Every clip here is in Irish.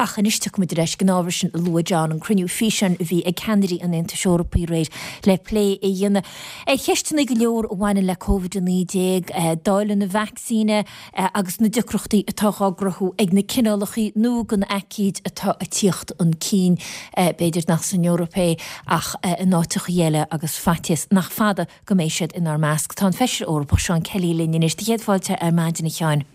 Achanistach mu reis gnáversin Luajan an cruniú fisan bhí ag Canary an Inta Seorpaí réir le play i dhéine. Cheistena go leor bhhaine le COVID-19 dáile na vaccíne agus na dicrochtaí atá ágrathú ag na cinálachí nó gan acíd atá a tíocht an cín beidir nach san Europé ach náteach dhéile agus fatis nach fada go mééis siad in ar measc. Tá feisir Eorpa Seán Kelly linn is de héadháilte ar maidin na cheáin.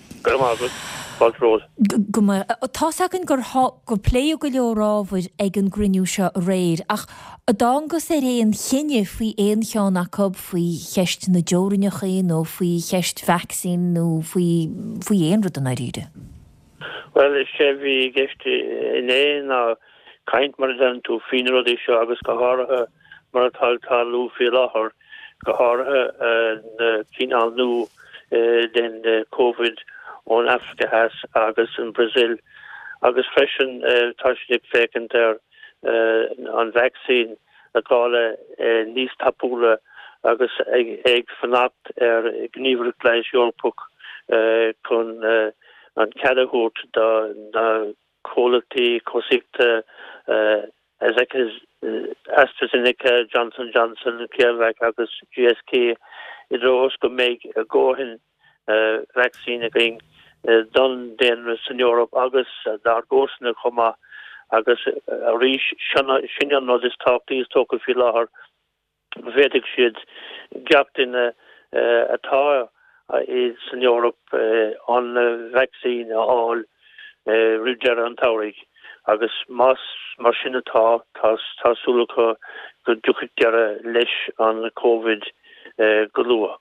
Tá agan gur pléú go leorráfuid ag an griniú seo réir ach a dágus réon chinne faoi éon cheán a cob faoi cheist na deorinnechaí nó faoi cheist vaccín nó faoi éon rud an áide. Well, is sé bhí geiste in éon a caint mar an tú fin rudí seo agus go háirithe mar talú fi láthair go háirithe na cíál nó den COVID on Africa has agus in Brazil agus freshen tashnik feken der on vaccine a gále nís tapúle agus ag fannacht gníomhar leis Eorpach chun an cadahút na quality cosicta as AstraZeneca, Johnson Johnson, CureVac agus GSK idros go méid a gohin vaccine again done den in Europe agus dar gosna chuma agus a rish shinyan no this talk these talk of filar vedic shid gapped in a tar is in Europe on vaccine all riger and taurig agus mas machine ta sulka go dukitera lesh on COVID galua.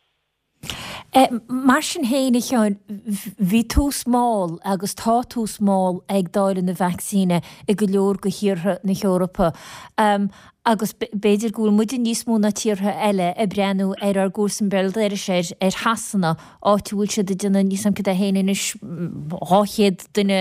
Mar sin héine cheáin bhí tú smáil agus tá tú smáil ag dáile na vaccíne i go leor go hiortha na Eorpa. Agus beidir gúil muidir níos mó na tíortha eile a breanú ar gúsan belda ar séir ar hasanna áitiúil se de duna níos am a héine is háchéad duine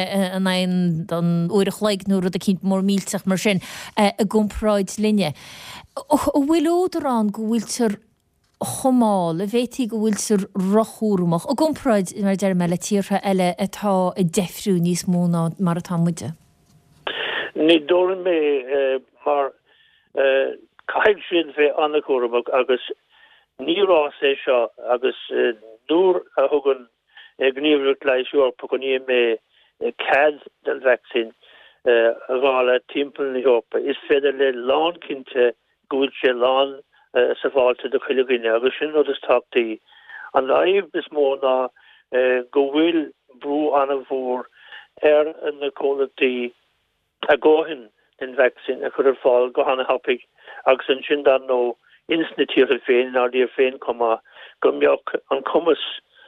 an uirich leig nó rud a cinint mór mílteach mar sin a gomráid linne. Bhfuil ódarrán go bhfuiltar chomáil a bhétí go bhfuil sur rochúrmach a gompraid mar der meile tíortha eile atá i defriú níos móna mar atá muide. Ní dóran mé mar caiil sin bheith anna chóramach agus nírá sé seo agus dúr a thugann gníomhar leis Eorpa go níon mé cad den vaccine a bhála timpeall na Eorpa is féidir le lán cinnte go bhfuil sé lán sa fáilte do chuileghine agus sin rud is táchtaí an laimh is mó ná go bhfuil brú anna bhór an na cólatí a ggóhin den vaccine a chur fáil go hanna hapig agus an sin dan nó insnatíir féin ná dír féin comma go mbeoch an cumas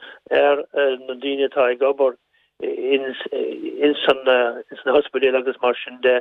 na daine tá ag gobar in san hospidéal agus mar sin de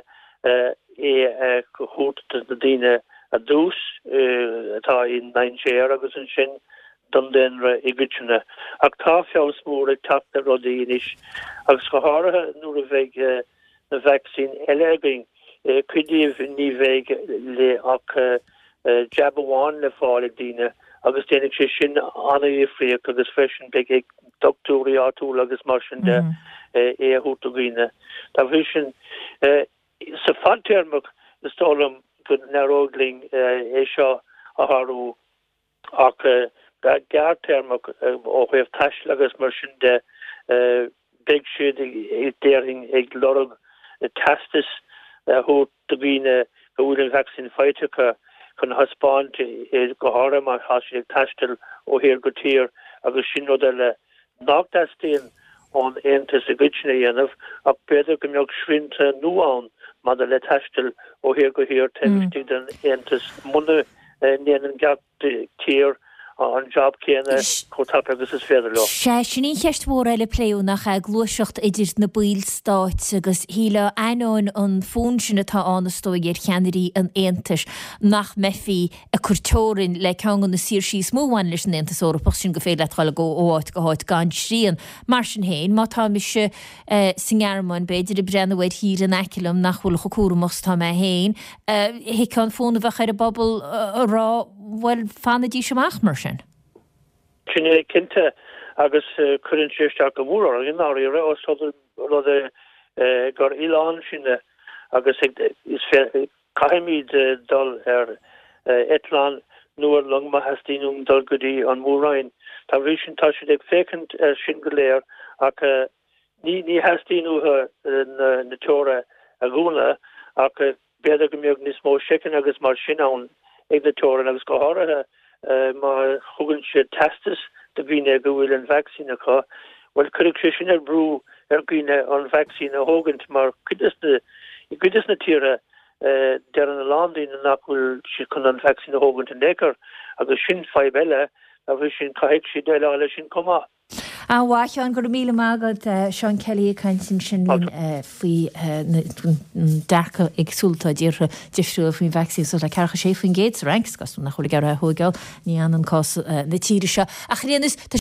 go chót na daine a dús atá in 9 séar agus an sin don den igitne ach tá fiáil smór ag tap na rodí inis agus go háirithe nuair a bheith na vaccine eleging cuidíomh ní bheith le ach jab amháin le fáil díine agus déananig sé sin anna éfriach agus freisin beag ag doctúí áúil agus mar sin de hútagine. Tá bhí sin sa fantermach na stálam good narrowing seo a harú ach gar termach ó bhéh taiisle agus mar sin de beag siad déing ag lorug testis thu do bhíine go bhfuil an vaccine feitecha chun haspáint go hára mar hasí ag taistil ó hir go tír agus sin nó le nachtastíon an éantas a gitne dhéanamh ach beidir go mbeoh srínta nuáin mar le taistil ó hir go hir tetí den éantas muna néan gap tír an job céanna chotap agus is féidir le. Sinní cheist mór eile pléú nach a glúiseocht idir na bíl stáit agus híle eináin an fón sin atá anastóig ar cheanirí an éantas nach mefií a curtórin le ceangan na sír síos móhain leis an éantas Eorpach sin go féile chaile go óáit go háit gan srían mar sin héin má tá mis se singearmáin beidir i brennahid hír an eicilam nach bhfuil chocúramach tá me héin hic an fóna bheith ar a bobbal rá bhfuil fanadí semach mar sin. Sinné cinnte agus chuann séisteach go mór an áí ré os gur Ilan sinne agus is kaimid dal etlan nuair long ma hastinum dal godi an Morain tá risin tá ag fékent singuléir ach ní hastinu na tora a gona ach beidir go mbeag níos mó sekin agus mar sinán ag na tora agus go háirithe mar chugann se testas de bhíine go bhfuil an vaccine acha well chuig sin brú gine an vaccine a hogant mar godas na tíre der an landin nachhul si kun an vaccine hogant an neker agus sin feibelle a vi sin kaik si de alle sin koma. Wa an go míle mágad Sean Kelly kaintin sin fao dacha agsúlta ddíre deú faoin vaccine so le cecha sé fan géit ranks gas nach chola gar thugáil ní an cos na tíiri se a chréanus